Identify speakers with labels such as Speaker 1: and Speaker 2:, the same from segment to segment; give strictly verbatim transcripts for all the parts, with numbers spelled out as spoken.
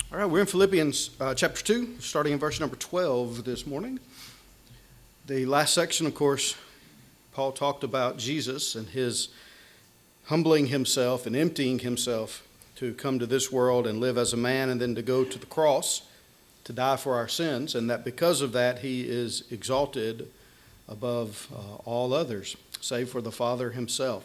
Speaker 1: All right, we're in Philippians uh, chapter two, starting in verse number twelve this morning. The last section, of course, Paul talked about Jesus and his humbling himself and emptying himself to come to this world and live as a man and then to go to the cross to die for our sins, and that because of that he is exalted above uh, all others, save for the Father himself.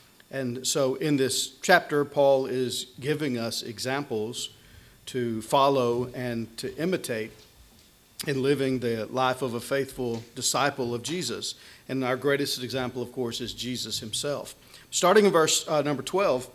Speaker 1: And so in this chapter, Paul is giving us examples to follow and to imitate in living the life of a faithful disciple of Jesus. And our greatest example, of course, is Jesus himself. Starting in verse uh, number twelve,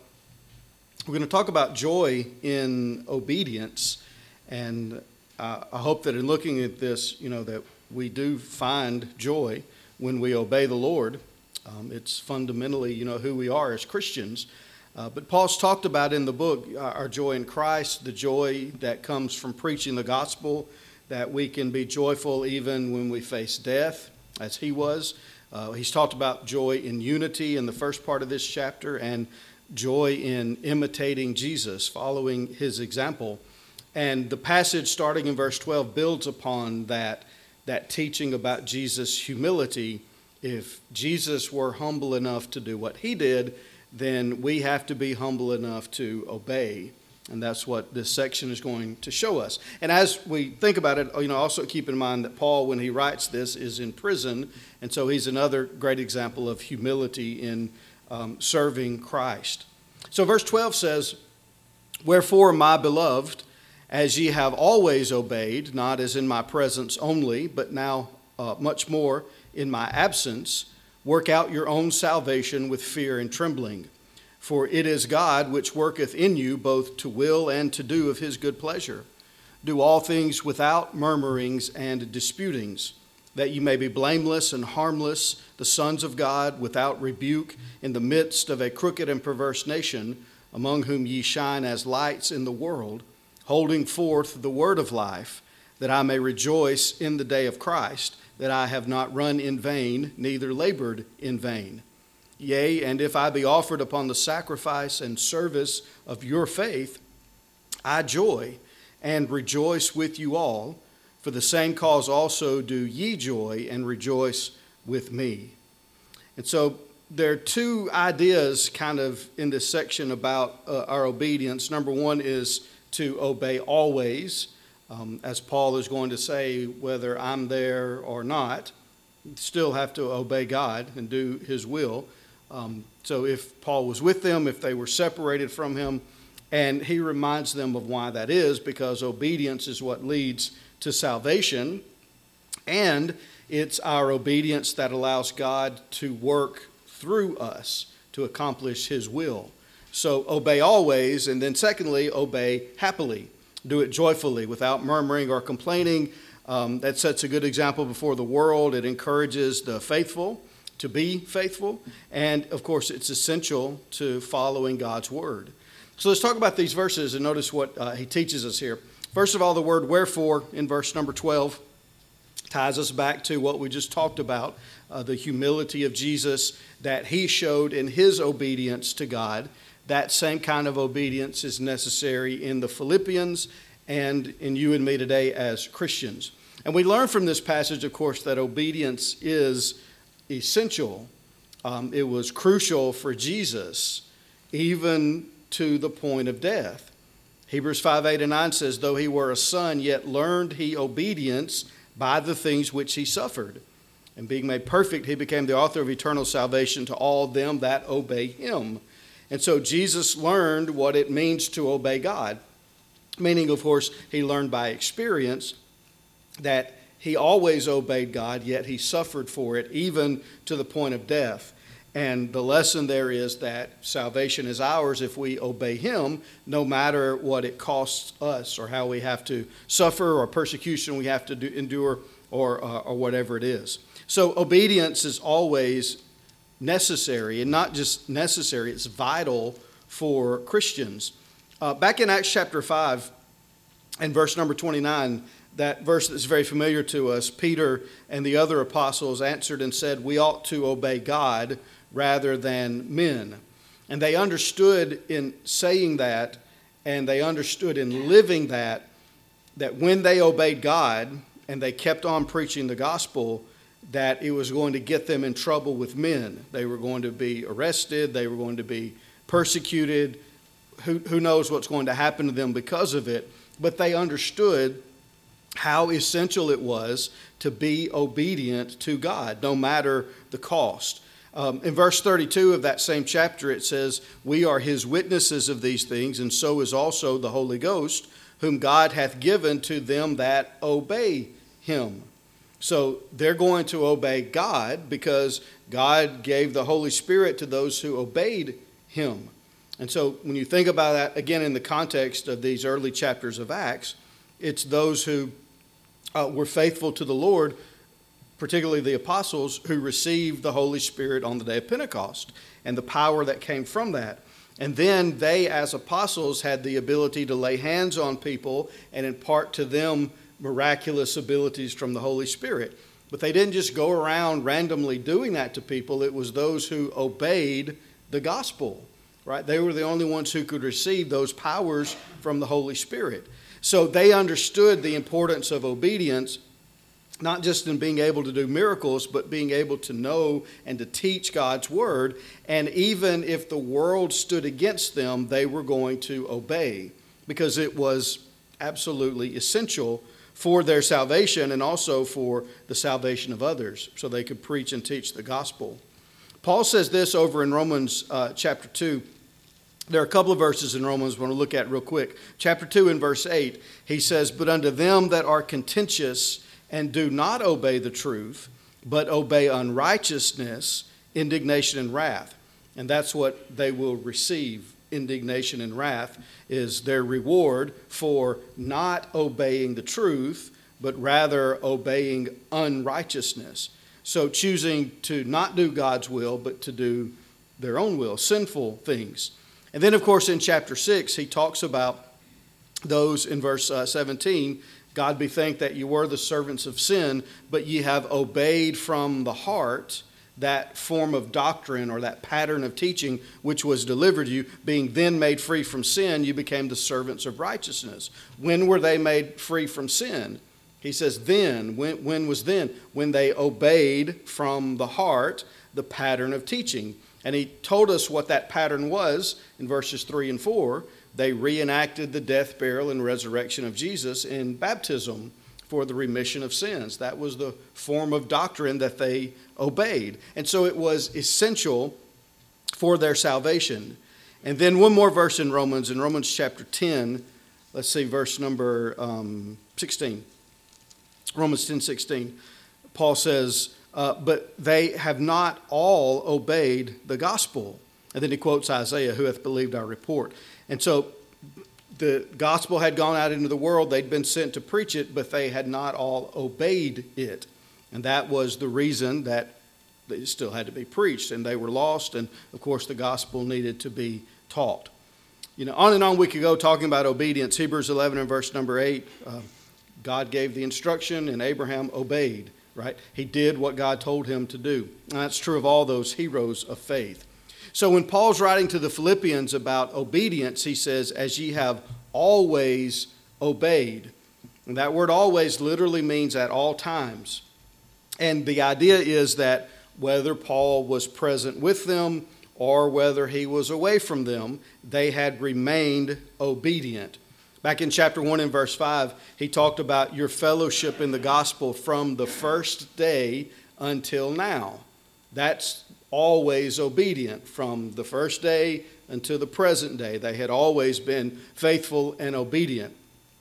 Speaker 1: we're going to talk about joy in obedience. And uh, I hope that in looking at this, you know, that we do find joy when we obey the Lord. Um, it's fundamentally, you know, who we are as Christians. Uh, but Paul's talked about in the book uh, our joy in Christ, the joy that comes from preaching the gospel, that we can be joyful even when we face death, as he was. Uh, he's talked about joy in unity in the first part of this chapter, and joy in imitating Jesus, following his example. And the passage starting in verse twelve builds upon that, that teaching about Jesus' humility. If Jesus were humble enough to do what he did, then we have to be humble enough to obey. And that's what this section is going to show us. And as we think about it, you know, also keep in mind that Paul, when he writes this, is in prison. And so he's another great example of humility in um, serving Christ. So verse twelve says, "Wherefore, my beloved, as ye have always obeyed, not as in my presence only, but now uh, much more in my absence, work out your own salvation with fear and trembling. For it is God which worketh in you both to will and to do of his good pleasure. Do all things without murmurings and disputings, that you may be blameless and harmless, the sons of God, without rebuke, in the midst of a crooked and perverse nation, among whom ye shine as lights in the world, holding forth the word of life, that I may rejoice in the day of Christ, that I have not run in vain, neither labored in vain. Yea, and if I be offered upon the sacrifice and service of your faith, I joy and rejoice with you all. For the same cause also do ye joy and rejoice with me." And so there are two ideas kind of in this section about uh, our obedience. Number one is to obey always. Um, as Paul is going to say, whether I'm there or not, still have to obey God and do his will. Um, so if Paul was with them, if they were separated from him, and he reminds them of why that is, because obedience is what leads to salvation, and it's our obedience that allows God to work through us to accomplish his will. So obey always, and then secondly, obey happily. Do it joyfully, without murmuring or complaining. Um, that sets a good example before the world. It encourages the faithful to be faithful. And, of course, it's essential to following God's word. So let's talk about these verses and notice what uh, he teaches us here. First of all, the word wherefore in verse number twelve ties us back to what we just talked about, uh, the humility of Jesus that he showed in his obedience to God. That same kind of obedience is necessary in the Philippians and in you and me today as Christians. And we learn from this passage, of course, that obedience is essential. Um, it was crucial for Jesus, even to the point of death. Hebrews five, eight, and nine says, "Though he were a son, yet learned he obedience by the things which he suffered. And being made perfect, he became the author of eternal salvation to all them that obey him." And so Jesus learned what it means to obey God, meaning, of course, he learned by experience that he always obeyed God, yet he suffered for it, even to the point of death. And the lesson there is that salvation is ours if we obey him, no matter what it costs us or how we have to suffer or persecution we have to do, endure or, uh, or whatever it is. So obedience is always necessary, and not just necessary, it's vital for Christians. Uh, back in Acts chapter five and verse number twenty-nine, that verse that's very familiar to us, Peter and the other apostles answered and said, "We ought to obey God rather than men." And they understood in saying that and they understood in living that, that when they obeyed God and they kept on preaching the gospel, that it was going to get them in trouble with men. They were going to be arrested. They were going to be persecuted. Who, who knows what's going to happen to them because of it. But they understood how essential it was to be obedient to God, no matter the cost. Um, in verse thirty-two of that same chapter, it says, "We are his witnesses of these things, and so is also the Holy Ghost, whom God hath given to them that obey him." So they're going to obey God because God gave the Holy Spirit to those who obeyed him. And so when you think about that, again, in the context of these early chapters of Acts, it's those who uh, were faithful to the Lord, particularly the apostles, who received the Holy Spirit on the day of Pentecost and the power that came from that. And then they, as apostles, had the ability to lay hands on people and impart to them miraculous abilities from the Holy Spirit. But they didn't just go around randomly doing that to people. It was those who obeyed the gospel, right? They were the only ones who could receive those powers from the Holy Spirit. So they understood the importance of obedience, not just in being able to do miracles, but being able to know and to teach God's word. And even if the world stood against them, they were going to obey because it was absolutely essential for their salvation and also for the salvation of others, so they could preach and teach the gospel. Paul says this over in Romans uh, chapter two. There are a couple of verses in Romans I want to look at real quick. Chapter two and verse eight, he says, "But unto them that are contentious and do not obey the truth, but obey unrighteousness, indignation and wrath." And that's what they will receive. Indignation and wrath is their reward for not obeying the truth, but rather obeying unrighteousness. So choosing to not do God's will, but to do their own will, sinful things. And then, of course, in chapter six, he talks about those in verse uh, seventeen, "God be thanked that you were the servants of sin, but ye have obeyed from the heart that form of doctrine," or that pattern of teaching, "which was delivered you, being then made free from sin, you became the servants of righteousness." When were they made free from sin? He says then. When, when was then? When they obeyed from the heart the pattern of teaching. And he told us what that pattern was in verses three and four. They reenacted the death, burial, and resurrection of Jesus in baptism for the remission of sins. That was the form of doctrine that they obeyed. And so it was essential for their salvation. And then one more verse in Romans, in Romans chapter ten, let's see, verse number um, sixteen. Romans ten sixteen. Paul says, uh, "But they have not all obeyed the gospel." And then he quotes Isaiah, "Who hath believed our report?" And so the gospel had gone out into the world. They'd been sent to preach it, but they had not all obeyed it. And that was the reason that it still had to be preached. And they were lost. And, of course, the gospel needed to be taught. You know, on and on we could go talking about obedience. Hebrews eleven and verse number eight, uh, God gave the instruction and Abraham obeyed, right? He did what God told him to do. And that's true of all those heroes of faith. So when Paul's writing to the Philippians about obedience, he says, "As ye have always obeyed." And that word always literally means at all times. And the idea is that whether Paul was present with them or whether he was away from them, they had remained obedient. Back in chapter one and verse five, he talked about your fellowship in the gospel from the first day until now. That's always obedient from the first day until the present day. They had always been faithful and obedient.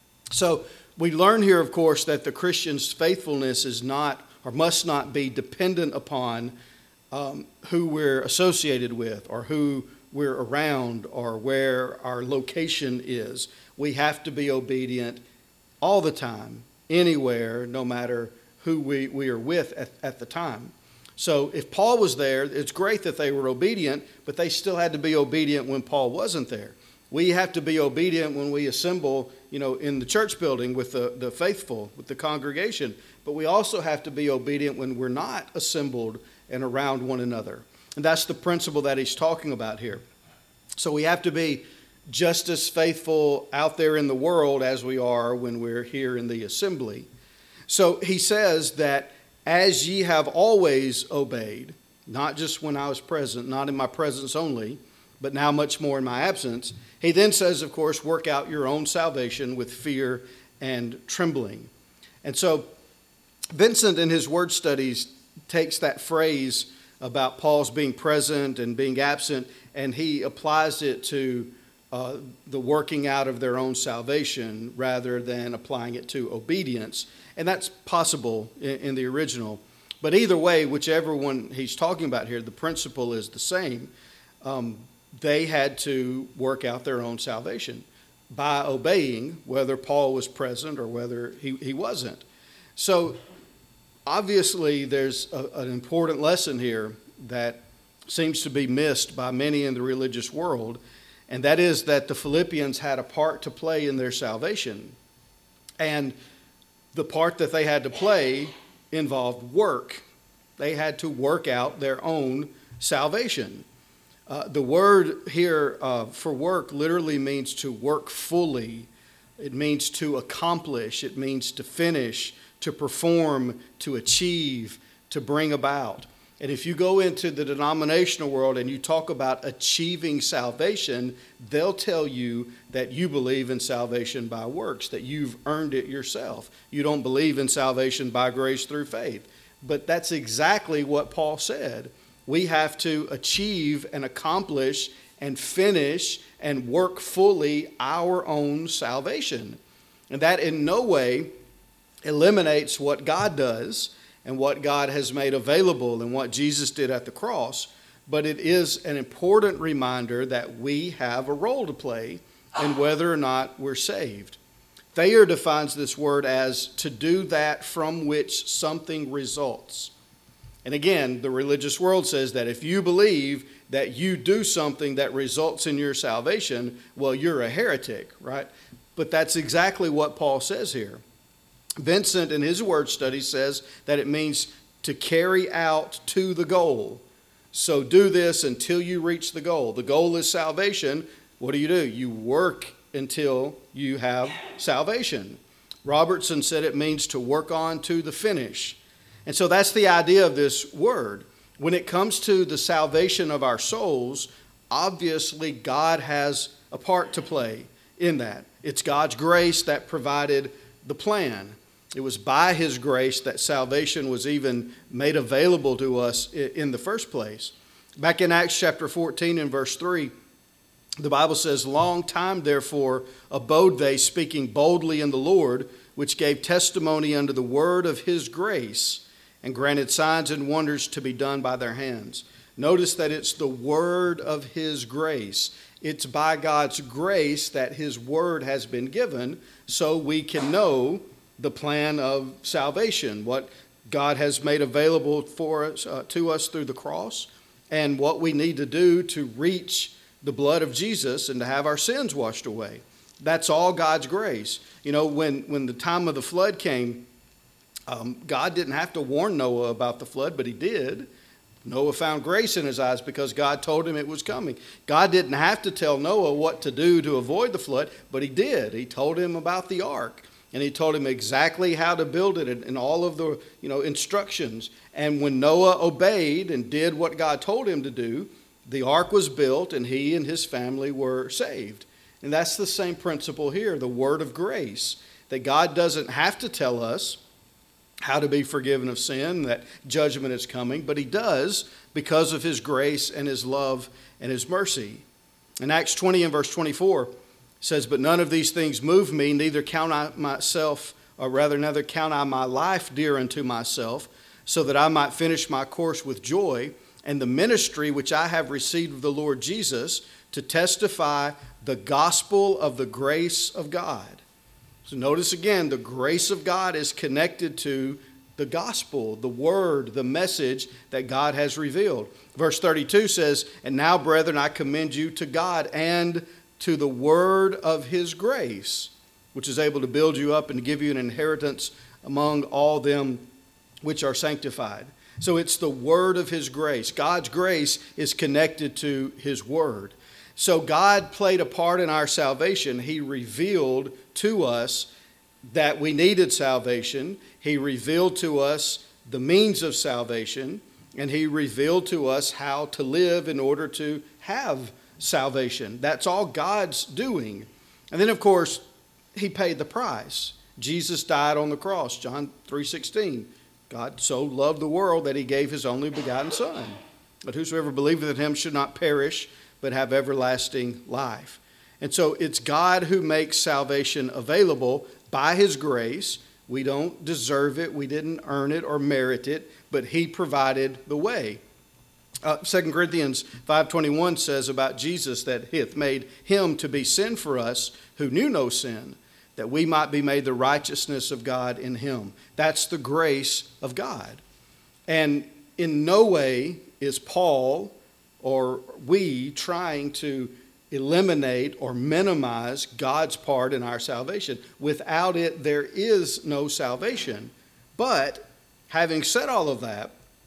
Speaker 1: So we learn here, of course, that the Christian's faithfulness is not or must not be dependent upon um, who we're associated with or who we're around or where our location is. We have to be obedient all the time, anywhere, no matter who we, we are with at, at the time. So if Paul was there, it's great that they were obedient, but they still had to be obedient when Paul wasn't there. We have to be obedient when we assemble, you know, in the church building with the, the faithful, with the congregation. But we also have to be obedient when we're not assembled and around one another. And that's the principle that he's talking about here. So we have to be just as faithful out there in the world as we are when we're here in the assembly. So he says that as ye have always obeyed, not just when I was present, not in my presence only, but now much more in my absence. He then says, of course, work out your own salvation with fear and trembling. And so Vincent in his word studies takes that phrase about Paul's being present and being absent, and he applies it to uh, the working out of their own salvation rather than applying it to obedience. And that's possible in, in the original. But either way, whichever one he's talking about here, the principle is the same. Um, they had to work out their own salvation by obeying, whether Paul was present or whether he, he wasn't. So obviously there's a, an important lesson here that seems to be missed by many in the religious world, and that is that the Philippians had a part to play in their salvation. And the part that they had to play involved work. They had to work out their own salvation. Uh, the word here uh, for work literally means to work fully. It means to accomplish. It means to finish, to perform, to achieve, to bring about. And if you go into the denominational world and you talk about achieving salvation, they'll tell you that you believe in salvation by works, that you've earned it yourself. You don't believe in salvation by grace through faith. But that's exactly what Paul said. We have to achieve and accomplish and finish and work fully our own salvation. And that in no way eliminates what God does and what God has made available and what Jesus did at the cross, but it is an important reminder that we have a role to play in whether or not we're saved. Thayer defines this word as to do that from which something results. And again, the religious world says that if you believe that you do something that results in your salvation, well, you're a heretic, right? But that's exactly what Paul says here. Vincent, in his word study, says that it means to carry out to the goal. So do this until you reach the goal. The goal is salvation. What do you do? You work until you have salvation. Robertson said it means to work on to the finish. And so that's the idea of this word. When it comes to the salvation of our souls, obviously God has a part to play in that. It's God's grace that provided the plan. It was by his grace that salvation was even made available to us in the first place. Back in Acts chapter fourteen and verse three, the Bible says, long time therefore abode they, speaking boldly in the Lord, which gave testimony unto the word of his grace, and granted signs and wonders to be done by their hands. Notice that it's the word of his grace. It's by God's grace that his word has been given so we can know the plan of salvation, what God has made available for us, uh, to us through the cross, and what we need to do to reach the blood of Jesus and to have our sins washed away. That's all God's grace. You know, when, when the time of the flood came, um, God didn't have to warn Noah about the flood, but he did. Noah found grace in his eyes because God told him it was coming. God didn't have to tell Noah what to do to avoid the flood, but he did. He told him about the ark, and he told him exactly how to build it and, and all of the you know instructions. And when Noah obeyed and did what God told him to do, the ark was built and he and his family were saved. And that's the same principle here, the word of grace, that God doesn't have to tell us how to be forgiven of sin, that judgment is coming, but he does because of his grace and his love and his mercy. In Acts twenty and verse twenty-four says, but none of these things move me, neither count I myself, or rather neither count I my life dear unto myself, so that I might finish my course with joy, and the ministry which I have received of the Lord Jesus, to testify the gospel of the grace of God. So notice again, the grace of God is connected to the gospel, the word, the message that God has revealed. Verse thirty-two says, and now, brethren, I commend you to God and to the word of his grace, which is able to build you up and to give you an inheritance among all them which are sanctified. So it's the word of his grace. God's grace is connected to his word. So God played a part in our salvation. He revealed to us that we needed salvation. He revealed to us the means of salvation, and he revealed to us how to live in order to have salvation. That's all God's doing. And then, of course, he paid the price. Jesus died on the cross, John three sixteen. God so loved the world that he gave his only begotten Son. But whosoever believeth in him should not perish, but have everlasting life. And so it's God who makes salvation available by his grace. We don't deserve it. We didn't earn it or merit it, but he provided the way. Uh, Second Corinthians five twenty-one says about Jesus that he hath made him to be sin for us who knew no sin, that we might be made the righteousness of God in him. That's the grace of God. And in no way is Paul or we trying to eliminate or minimize God's part in our salvation. Without it, there is no salvation. But having said all of that,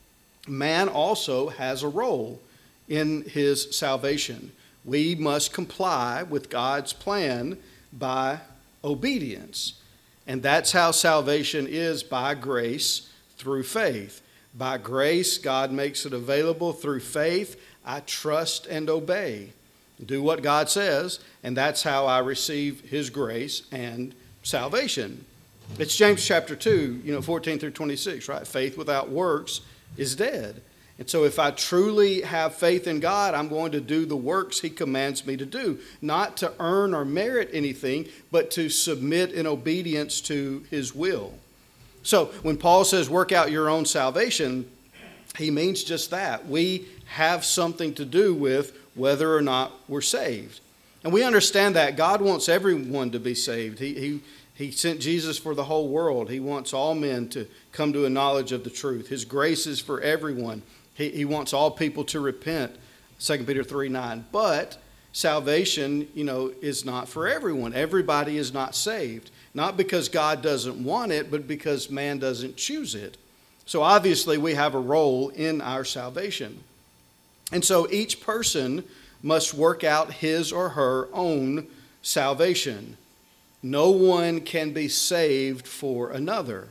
Speaker 1: man also has a role in his salvation. We must comply with God's plan by obedience. And that's how salvation is, by grace through faith. By grace, God makes it available through faith. I trust and obey. Do what God says, and that's how I receive his grace and salvation. It's James chapter two, you know, fourteen through twenty-six, right? Faith without works is dead. And so if I truly have faith in God, I'm going to do the works he commands me to do, not to earn or merit anything, but to submit in obedience to his will. So when Paul says work out your own salvation, he means just that. We have something to do with whether or not we're saved. And we understand that God wants everyone to be saved. He, he, he sent Jesus for the whole world. He wants all men to come to a knowledge of the truth. His grace is for everyone. He, he wants all people to repent, Second Peter three nine. But salvation, you know, is not for everyone. Everybody is not saved. Not because God doesn't want it, but because man doesn't choose it. So obviously we have a role in our salvation. And so each person must work out his or her own salvation. No one can be saved for another.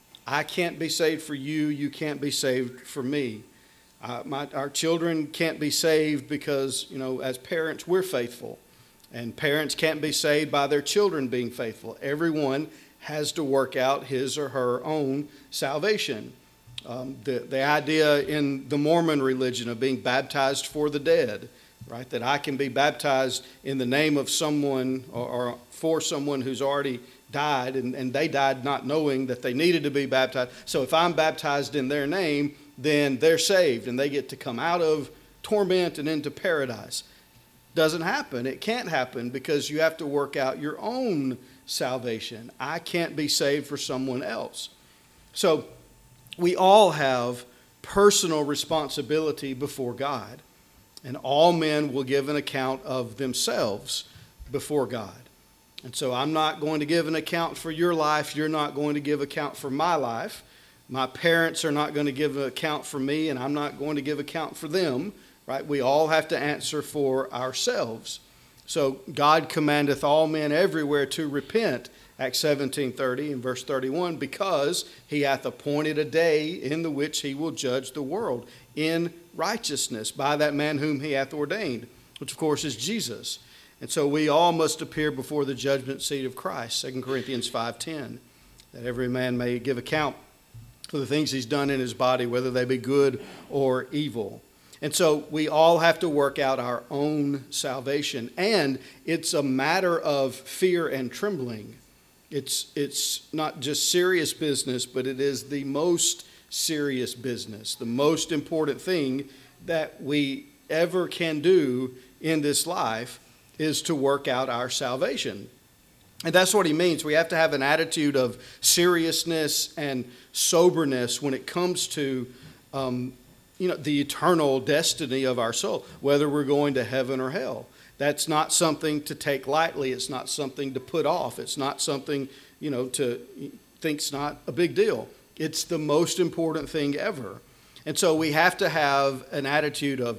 Speaker 1: I can't be saved for you. You can't be saved for me. Uh, my, our children can't be saved because, you know, as parents, we're faithful. And parents can't be saved by their children being faithful. Everyone has to work out his or her own salvation. Um, the, the idea in the Mormon religion of being baptized for the dead, right? That I can be baptized in the name of someone or, or for someone who's already died, and, and they died not knowing that they needed to be baptized. So if I'm baptized in their name, then they're saved and they get to come out of torment and into paradise. Doesn't happen. It can't happen because you have to work out your own salvation. I can't be saved for someone else. So we all have personal responsibility before God, and all men will give an account of themselves before God. And so I'm not going to give an account for your life. You're not going to give account for my life. My parents are not going to give an account for me, and I'm not going to give account for them, right? We all have to answer for ourselves. So God commandeth all men everywhere to repent, Acts seventeen thirty and verse thirty-one, because he hath appointed a day in the which he will judge the world in righteousness by that man whom he hath ordained, which of course is Jesus. And so we all must appear before the judgment seat of Christ, Second Corinthians five ten, that every man may give account for the things he's done in his body, whether they be good or evil. And so we all have to work out our own salvation. And it's a matter of fear and trembling. It's, it's not just serious business, but it is the most serious business, the most important thing that we ever can do in this life is to work out our salvation. And that's what he means. We have to have an attitude of seriousness and soberness when it comes to um, you know, the eternal destiny of our soul, whether we're going to heaven or hell. That's not something to take lightly. It's not something to put off. It's not something, you know, to think's not a big deal. It's the most important thing ever. And so we have to have an attitude of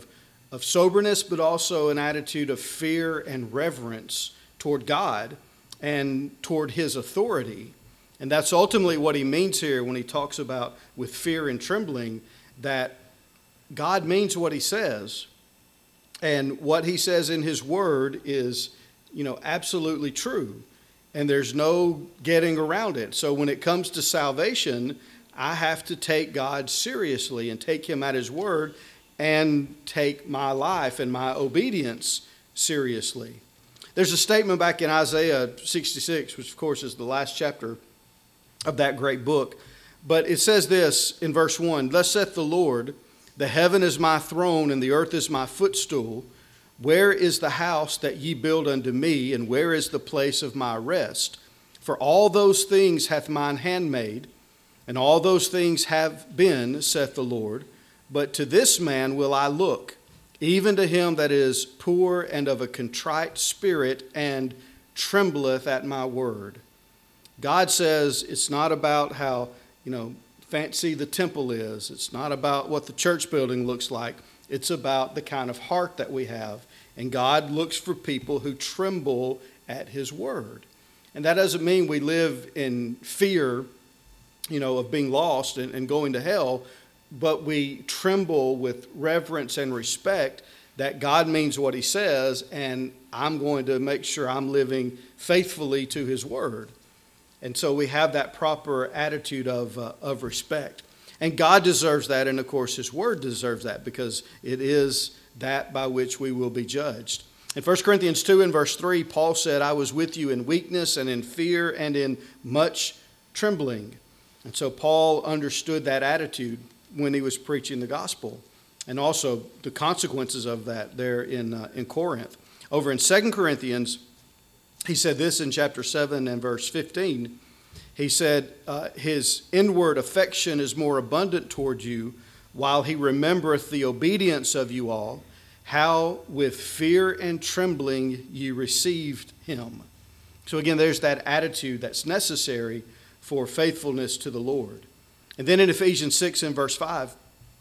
Speaker 1: of soberness, but also an attitude of fear and reverence toward God and toward his authority. And that's ultimately what he means here when he talks about with fear and trembling, that God means what he says. And what he says in his word is, you know, absolutely true. And there's no getting around it. So when it comes to salvation, I have to take God seriously and take him at his word and take my life and my obedience seriously. There's a statement back in Isaiah sixty-six, which of course is the last chapter of that great book. But it says this in verse one, "Thus saith the Lord, the heaven is my throne and the earth is my footstool. Where is the house that ye build unto me, and where is the place of my rest? For all those things hath mine hand made, and all those things have been, saith the Lord. But to this man will I look, even to him that is poor and of a contrite spirit, and trembleth at my word." God says it's not about how, you know, fancy the temple is. It's not about what the church building looks like. It's about the kind of heart that we have. And God looks for people who tremble at his word. And that doesn't mean we live in fear, you know, of being lost and, and going to hell, but we tremble with reverence and respect that God means what he says, and I'm going to make sure I'm living faithfully to his word. And so we have that proper attitude of, uh, of respect. And God deserves that, and of course his word deserves that, because it is that by which we will be judged. In First Corinthians two and verse three, Paul said, "I was with you in weakness and in fear and in much trembling." And so Paul understood that attitude when he was preaching the gospel, and also the consequences of that there in, uh, in Corinth. Over in Second Corinthians, he said this in chapter seven and verse fifteen. He said, uh, "His inward affection is more abundant toward you, while he remembereth the obedience of you all, how with fear and trembling ye received him." So again, there's that attitude that's necessary for faithfulness to the Lord. And then in Ephesians six and verse five,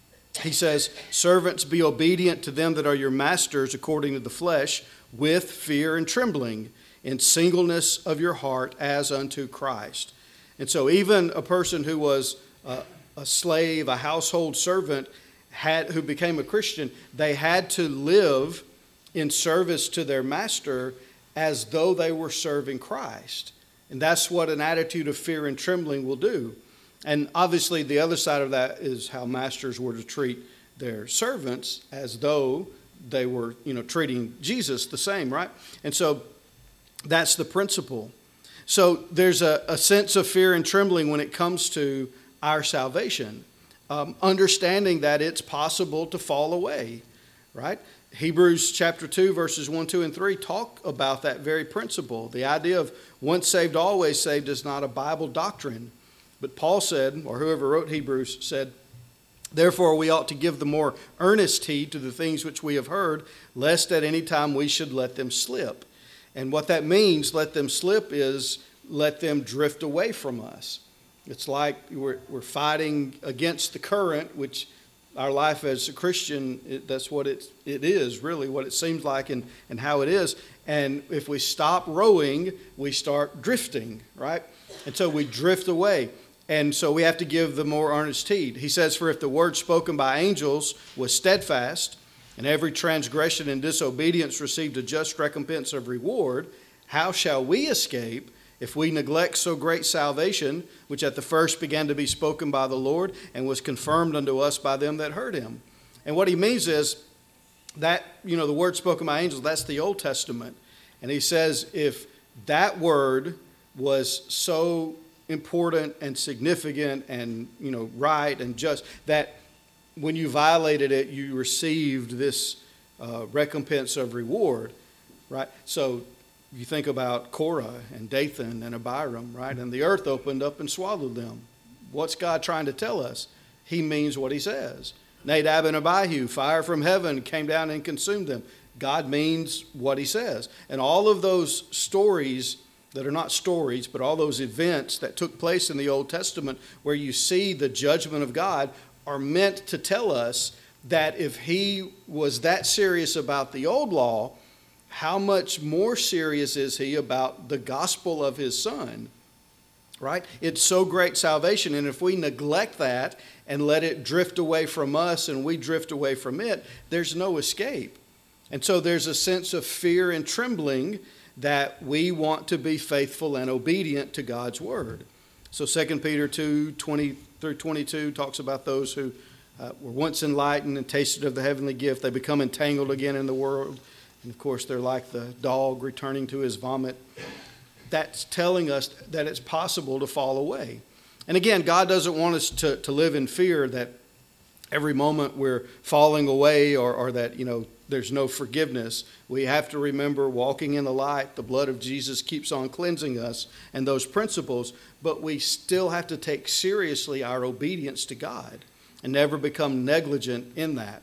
Speaker 1: he says, "Servants, be obedient to them that are your masters according to the flesh, with fear and trembling, in singleness of your heart as unto Christ." And so even a person who was a, a slave, a household servant, had who became a Christian, they had to live in service to their master as though they were serving Christ. And that's what an attitude of fear and trembling will do. And obviously the other side of that is how masters were to treat their servants, as though they were, you know, treating Jesus the same, right? And so that's the principle. So there's a, a sense of fear and trembling when it comes to our salvation, um, understanding that it's possible to fall away, right? Hebrews chapter two, verses one, two, and three talk about that very principle. The idea of once saved, always saved is not a Bible doctrine. But Paul said, or whoever wrote Hebrews said, "Therefore we ought to give the more earnest heed to the things which we have heard, lest at any time we should let them slip." And what that means, let them slip, is let them drift away from us. It's like we're, we're fighting against the current, which our life as a Christian, it, that's what it, it is, really, what it seems like and, and how it is. And if we stop rowing, we start drifting, right? And so we drift away. And so we have to give the more earnest heed. He says, "For if the word spoken by angels was steadfast, and every transgression and disobedience received a just recompense of reward, how shall we escape if we neglect so great salvation, which at the first began to be spoken by the Lord, and was confirmed unto us by them that heard him?" And what he means is that, you know, the word spoken by angels, that's the Old Testament. And he says if that word was so important and significant and, you know, right and just, that when you violated it, you received this uh, recompense of reward, right? So you think about Korah and Dathan and Abiram, right? And the earth opened up and swallowed them. What's God trying to tell us? He means what he says. Nadab and Abihu, fire from heaven came down and consumed them. God means what he says. And all of those stories that are not stories, but all those events that took place in the Old Testament where you see the judgment of God are meant to tell us that if he was that serious about the old law, how much more serious is he about the gospel of his Son? Right? It's so great salvation, and if we neglect that and let it drift away from us and we drift away from it, there's no escape. And so there's a sense of fear and trembling that we want to be faithful and obedient to God's word. So Second Peter two, twenty through twenty-two talks about those who uh, were once enlightened and tasted of the heavenly gift. They become entangled again in the world. And of course, they're like the dog returning to his vomit. That's telling us that it's possible to fall away. And again, God doesn't want us to, to live in fear that every moment we're falling away or, or that, you know, there's no forgiveness. We have to remember walking in the light. The blood of Jesus keeps on cleansing us and those principles, but we still have to take seriously our obedience to God and never become negligent in that.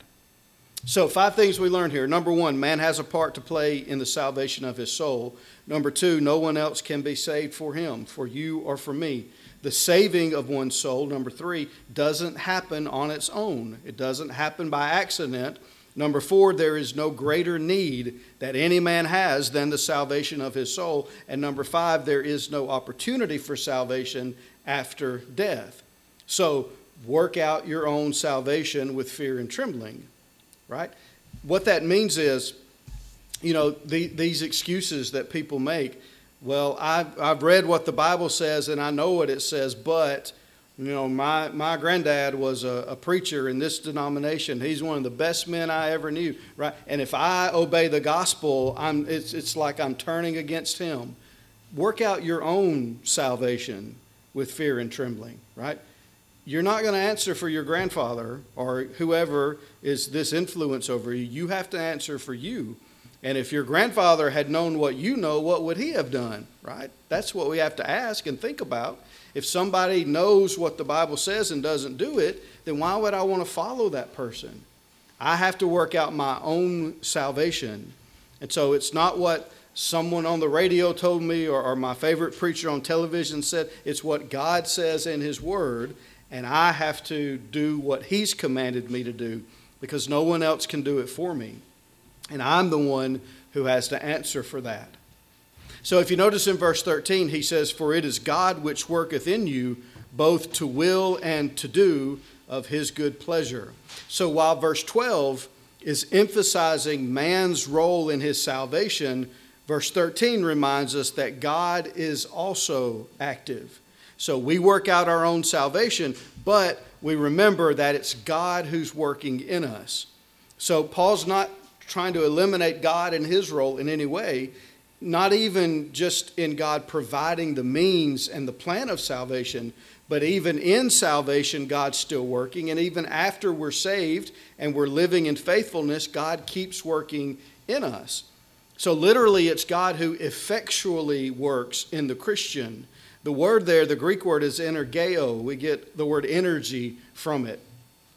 Speaker 1: So five things we learned here. Number one, man has a part to play in the salvation of his soul. Number two, no one else can be saved for him, for you or for me. The saving of one's soul, number three, doesn't happen on its own. It doesn't happen by accident. Number four, there is no greater need that any man has than the salvation of his soul. And number five, there is no opportunity for salvation after death. So work out your own salvation with fear and trembling, right? What that means is, you know, the, these excuses that people make, well, I've, I've read what the Bible says and I know what it says, but, you know, my, my granddad was a, a preacher in this denomination. He's one of the best men I ever knew, right? And if I obey the gospel, I'm, it's, it's like I'm turning against him. Work out your own salvation with fear and trembling, right? You're not going to answer for your grandfather or whoever is this influence over you. You have to answer for you. And if your grandfather had known what you know, what would he have done, right? That's what we have to ask and think about. If somebody knows what the Bible says and doesn't do it, then why would I want to follow that person? I have to work out my own salvation. And so it's not what someone on the radio told me or, or my favorite preacher on television said. It's what God says in his word. And I have to do what he's commanded me to do because no one else can do it for me. And I'm the one who has to answer for that. So if you notice in verse thirteen, he says, "For it is God which worketh in you both to will and to do of his good pleasure." So while verse twelve is emphasizing man's role in his salvation, verse thirteen reminds us that God is also active. So we work out our own salvation, but we remember that it's God who's working in us. So Paul's not trying to eliminate God and his role in any way, not even just in God providing the means and the plan of salvation, but even in salvation, God's still working. And even after we're saved and we're living in faithfulness, God keeps working in us. So literally, it's God who effectually works in the Christian. The word there, the Greek word is energeo. We get the word energy from it.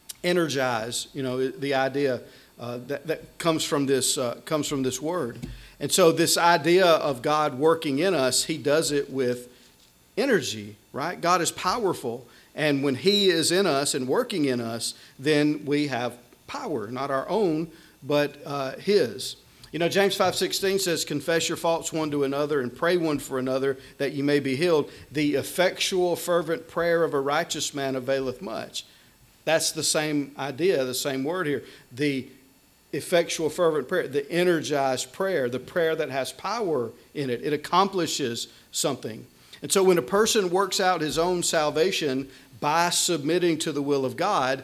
Speaker 1: Energize, you know, the idea uh, that, that comes from this uh, comes from this word. And so this idea of God working in us, he does it with energy, right? God is powerful. And when he is in us and working in us, then we have power, not our own, but uh, his. You know, James five sixteen says, "Confess your faults one to another and pray one for another that you may be healed. The effectual, fervent prayer of a righteous man availeth much." That's the same idea, the same word here. The effectual, fervent prayer, the energized prayer, the prayer that has power in it. It accomplishes something. And so when a person works out his own salvation by submitting to the will of God,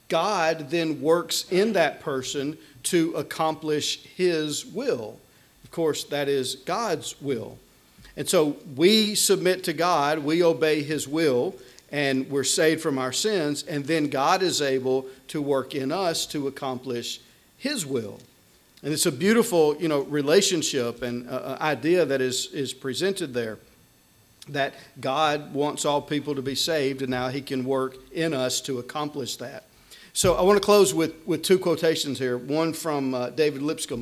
Speaker 1: God then works in that person to accomplish his will. Of course, that is God's will. And so we submit to God, we obey his will, and we're saved from our sins, and then God is able to work in us to accomplish his will. And it's a beautiful, you know, relationship and uh, idea that is, is presented there, that God wants all people to be saved, and now he can work in us to accomplish that. So I want to close with, with two quotations here, one from uh, David Lipscomb.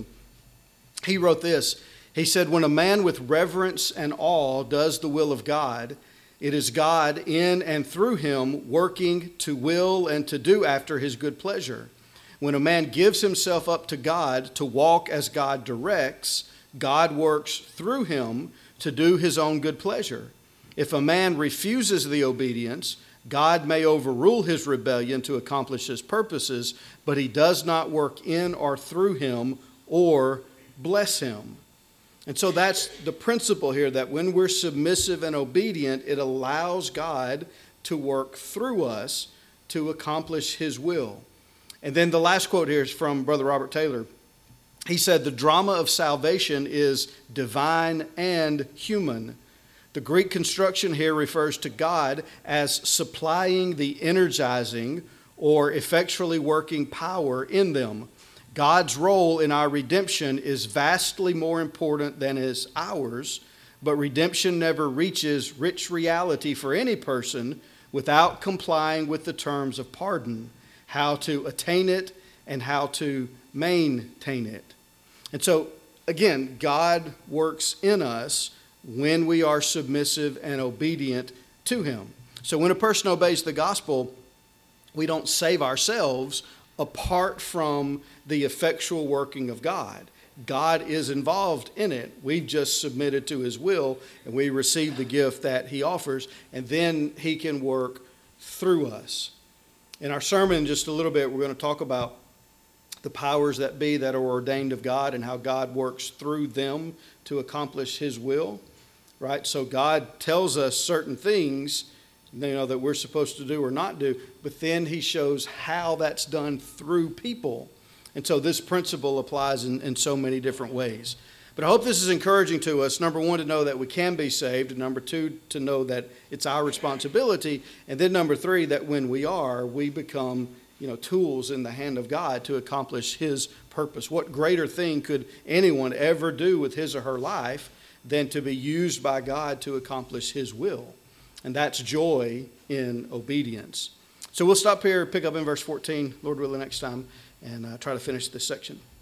Speaker 1: He wrote this. He said, "When a man with reverence and awe does the will of God, it is God in and through him working to will and to do after his good pleasure. When a man gives himself up to God to walk as God directs, God works through him to do his own good pleasure. If a man refuses the obedience, God may overrule his rebellion to accomplish his purposes, but he does not work in or through him or bless him. And so that's the principle here, that when we're submissive and obedient, it allows God to work through us to accomplish his will. And then the last quote here is from Brother Robert Taylor. He said, "The drama of salvation is divine and human." The Greek construction here refers to God as supplying the energizing or effectually working power in them. God's role in our redemption is vastly more important than is ours, but redemption never reaches rich reality for any person without complying with the terms of pardon, how to attain it and how to maintain it. And so, again, God works in us when we are submissive and obedient to him. So when a person obeys the gospel, we don't save ourselves apart from the effectual working of God. God is involved in it. We've just submitted to his will, and we receive the gift that he offers, and then he can work through us. In our sermon, just a little bit, we're going to talk about the powers that be that are ordained of God and how God works through them to accomplish his will, right? So God tells us certain things, you know, that we're supposed to do or not do, but then he shows how that's done through people. And so this principle applies in, in so many different ways. But I hope this is encouraging to us. Number one, to know that we can be saved. And number two, to know that it's our responsibility. And then number three, that when we are, we become, you know, tools in the hand of God to accomplish his purpose. What greater thing could anyone ever do with his or her life than to be used by God to accomplish his will? And that's joy in obedience. So we'll stop here, pick up in verse fourteen, Lord willing, next time, and uh, try to finish this section.